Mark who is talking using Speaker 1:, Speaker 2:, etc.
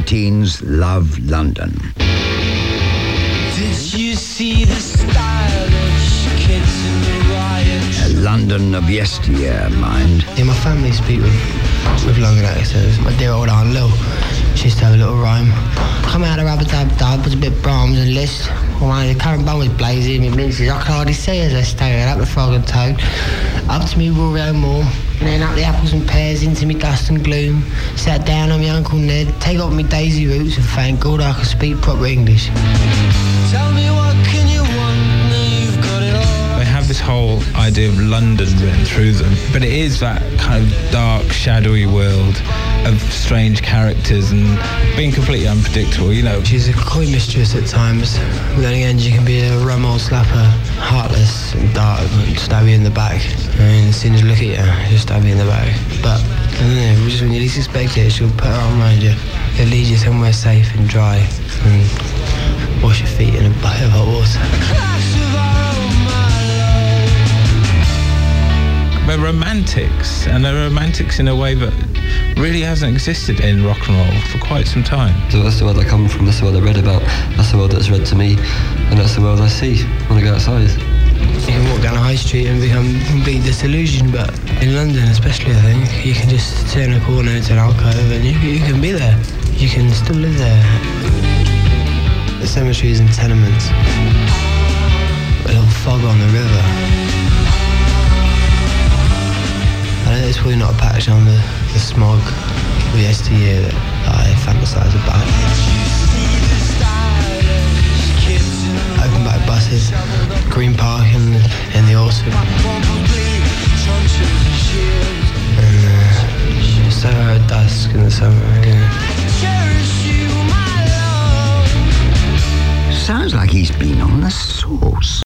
Speaker 1: teens love London.
Speaker 2: Did you see the stylish kids in the riots?
Speaker 1: A London of yesteryear, mind.
Speaker 3: Yeah, my family speak with London accents. My dear old Aunt Lil, she used to have a little rhyme. Come out of rubber-dub-dub, was a bit Brahms and Liszt. The current bun was blazing, my minces I could hardly see as I stared up the frog and toad. Up to me Royal Moor, and then up the apples and pears into me dust and gloom. Sat down on my Uncle Ned, take off me daisy roots, and thank God I could speak proper English.
Speaker 2: Tell me what can you want, now you've got it all.
Speaker 4: They have this whole idea of London written through them, but it is that kind of dark, shadowy world of strange characters and being completely unpredictable, you know.
Speaker 3: She's a coy mistress at times, but then again she can be a rum old slapper, heartless and dark, and stab you in the back. I mean, as soon as you look at you, she'll stab you in the back. But, I don't know, just when you least expect it, she'll put her arm around you. It'll lead you somewhere safe and dry, and wash your feet in a bucket of hot water.
Speaker 4: They're romantics, and they're romantics in a way that really hasn't existed in rock and roll for quite some time.
Speaker 5: So that's the world I come from, that's the world I read about, that's the world that's read to me, and that's the world I see when I go outside.
Speaker 3: You can walk down a high street and become completely disillusioned, but in London especially, I think, you can just turn a corner into an alcove and you can be there. You can still live there. The cemeteries and tenements, a little fog on the river. I know it's probably not a patch on the smog of yesteryear that I fantasise about. Open back buses, Green Park in the autumn. And Soho at dusk in the summer. Yeah.
Speaker 1: Sounds like he's been on the sauce.